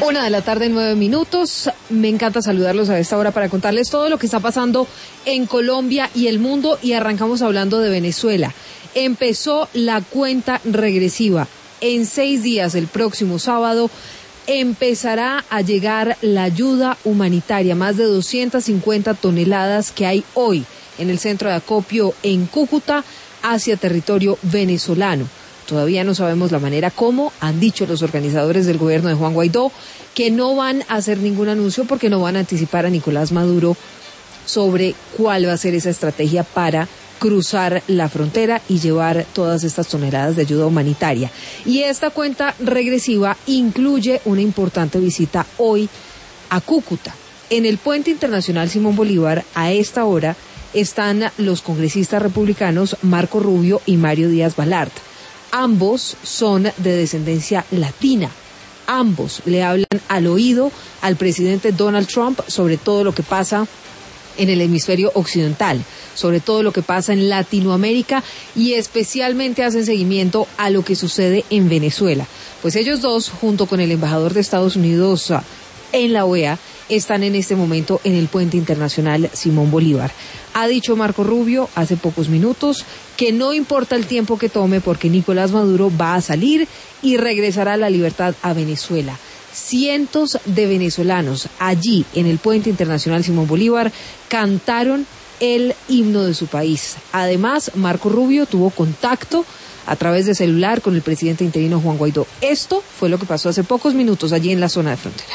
1:09 p.m. Me encanta saludarlos a esta hora para contarles todo lo que está pasando en Colombia y el mundo, y arrancamos hablando de Venezuela. Empezó la cuenta regresiva. En 6 días, el próximo sábado, empezará a llegar la ayuda humanitaria, más de 250 toneladas que hay hoy en el centro de acopio en Cúcuta hacia territorio venezolano. Todavía no sabemos la manera cómo. Han dicho los organizadores del gobierno de Juan Guaidó que no van a hacer ningún anuncio porque no van a anticipar a Nicolás Maduro sobre cuál va a ser esa estrategia para cruzar la frontera y llevar todas estas toneladas de ayuda humanitaria. Y esta cuenta regresiva incluye una importante visita hoy a Cúcuta. En el puente internacional Simón Bolívar, a esta hora, están los congresistas republicanos Marco Rubio y Mario Díaz Balart. Ambos son de descendencia latina. Ambos le hablan al oído al presidente Donald Trump sobre todo lo que pasa en el hemisferio occidental, sobre todo lo que pasa en Latinoamérica, y especialmente hacen seguimiento a lo que sucede en Venezuela. Pues ellos dos, junto con el embajador de Estados Unidos en la OEA, están en este momento en el puente internacional Simón Bolívar. Ha dicho Marco Rubio hace pocos minutos que no importa el tiempo que tome porque Nicolás Maduro va a salir y regresará a la libertad a Venezuela. Cientos de venezolanos allí en el puente internacional Simón Bolívar cantaron el himno de su país. Además, Marco Rubio tuvo contacto a través de celular con el presidente interino Juan Guaidó. Esto fue lo que pasó hace pocos minutos allí en la zona de frontera.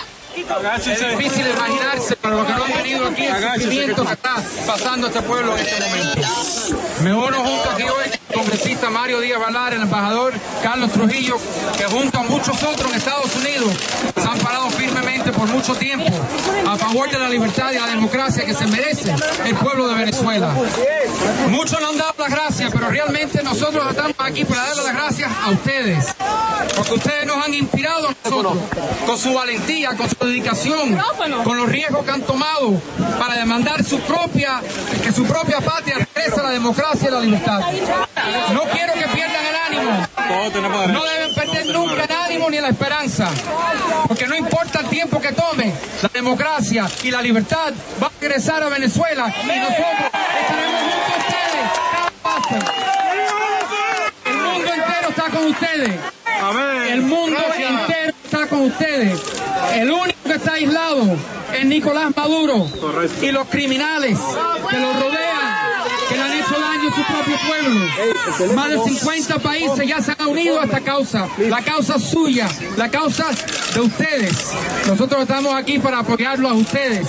Es difícil imaginarse para los que no han venido aquí el sufrimiento que está pasando este pueblo en este momento. Me uno junto aquí hoy el congresista Mario Díaz Balart, el embajador Carlos Trujillo, que junto a muchos otros en Estados Unidos se han parado firmemente por mucho tiempo a favor de la libertad y la democracia que se merece el pueblo de Venezuela. Muchos nos han dado las gracias, pero realmente nosotros estamos aquí para darle las gracias a ustedes, porque ustedes nos han inspirado a nosotros con su valentía, con su dedicación, con los riesgos que han tomado para demandar que su propia patria regrese a la democracia y la libertad. No quiero que pierdan el ánimo. No deben perder nunca el ánimo ni la esperanza, porque no importa el tiempo que tome, la democracia y la libertad va a regresar a Venezuela y nosotros estaremos junto a ustedes cada paso. El mundo entero está con ustedes. El mundo entero está con ustedes. El único que está aislado es Nicolás Maduro y los criminales que lo rodean, que le han hecho daño a su propio pueblo. Más de 50 países ya se han unido a esta causa, la causa suya, la causa de ustedes. Nosotros estamos aquí para apoyarlos a ustedes.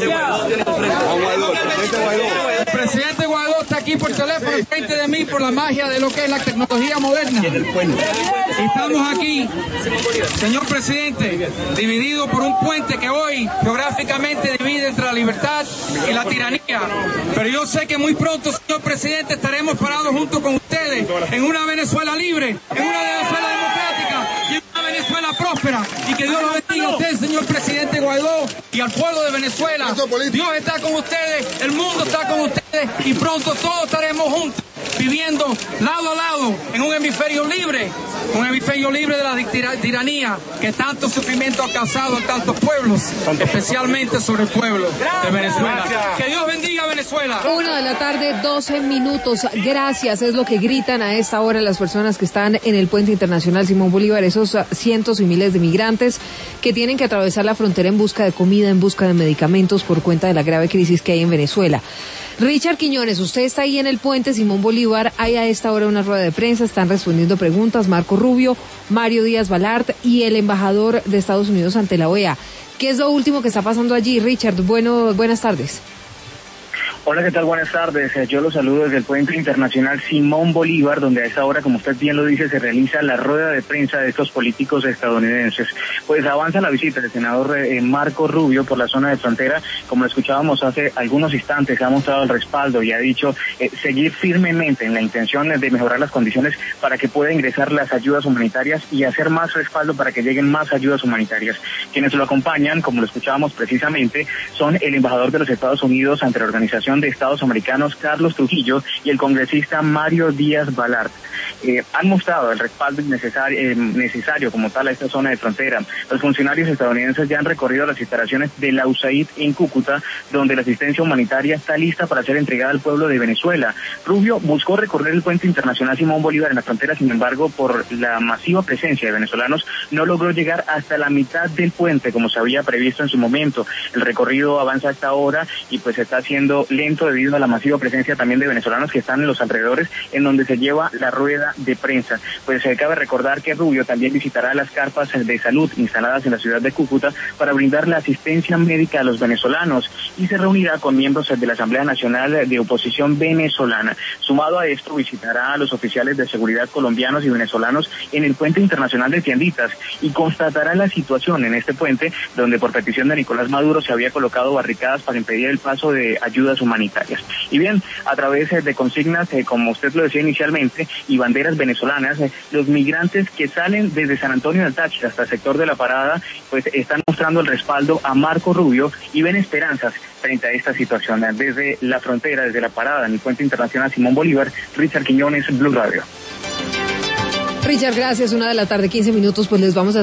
El presidente Guaidó está aquí por teléfono frente de mí por la magia de lo que es la tecnología moderna. Estamos aquí, señor presidente, dividido por un puente que hoy geográficamente divide entre la libertad y la tiranía. Pero yo sé que muy pronto, señor presidente, estaremos parados junto con ustedes en una Venezuela libre, en una Venezuela democrática y en una Venezuela próspera. Y que Dios lo bendiga a usted, señor presidente Guaidó, y al pueblo de Venezuela. Dios está con ustedes, el mundo está con ustedes, y pronto todos estaremos juntos, viviendo lado a lado en un hemisferio libre de la tiranía que tanto sufrimiento ha causado a tantos pueblos, especialmente sobre el pueblo de Venezuela. Que Dios bendiga a Venezuela. 1:12 p.m. Gracias, es lo que gritan a esta hora las personas que están en el puente internacional Simón Bolívar, esos cientos y miles de migrantes que tienen que atravesar la frontera en busca de comida, en busca de medicamentos por cuenta de la grave crisis que hay en Venezuela. Richard Quiñones, usted está ahí en el puente Simón Bolívar, hay a esta hora una rueda de prensa, están respondiendo preguntas Marco Rubio, Mario Díaz Balart y el embajador de Estados Unidos ante la OEA. ¿Qué es lo último que está pasando allí, Richard? Buenas tardes. Hola, ¿qué tal? Buenas tardes. Yo los saludo desde el puente internacional Simón Bolívar, donde a esta hora, como usted bien lo dice, se realiza la rueda de prensa de estos políticos estadounidenses. Pues avanza la visita del senador Marco Rubio por la zona de frontera. Como lo escuchábamos hace algunos instantes, ha mostrado el respaldo y ha dicho seguir firmemente en la intención de mejorar las condiciones para que pueda ingresar las ayudas humanitarias y hacer más respaldo para que lleguen más ayudas humanitarias. Quienes lo acompañan, como lo escuchábamos precisamente, son el embajador de los Estados Unidos ante la Organización de Estados Americanos, Carlos Trujillo, y el congresista Mario Díaz Balart. han mostrado el respaldo necesario como tal a esta zona de frontera. Los funcionarios estadounidenses ya han recorrido las instalaciones de la USAID en Cúcuta, donde la asistencia humanitaria está lista para ser entregada al pueblo de Venezuela. Rubio buscó recorrer el puente internacional Simón Bolívar en la frontera, sin embargo, por la masiva presencia de venezolanos, no logró llegar hasta la mitad del puente, como se había previsto en su momento. El recorrido avanza hasta ahora y pues está siendo lento debido a la masiva presencia también de venezolanos que están en los alrededores, en donde se lleva la rueda de prensa. Pues cabe recordar que Rubio también visitará las carpas de salud instaladas en la ciudad de Cúcuta para brindar la asistencia médica a los venezolanos y se reunirá con miembros de la Asamblea Nacional de Oposición Venezolana. Sumado a esto, visitará a los oficiales de seguridad colombianos y venezolanos en el puente internacional de Tienditas y constatará la situación en este puente, donde por petición de Nicolás Maduro se había colocado barricadas para impedir el paso de ayudas humanitarias. Y bien, a través de consignas, como usted lo decía inicialmente, y banderas venezolanas, los migrantes que salen desde San Antonio del Táchira hasta el sector de La Parada, pues están mostrando el respaldo a Marco Rubio y ven esperanzas frente a esta situación. Desde la frontera, desde La Parada, en el puente internacional Simón Bolívar, Richard Quiñones, Blue Radio. Richard, gracias. 1:15 p.m, pues les vamos a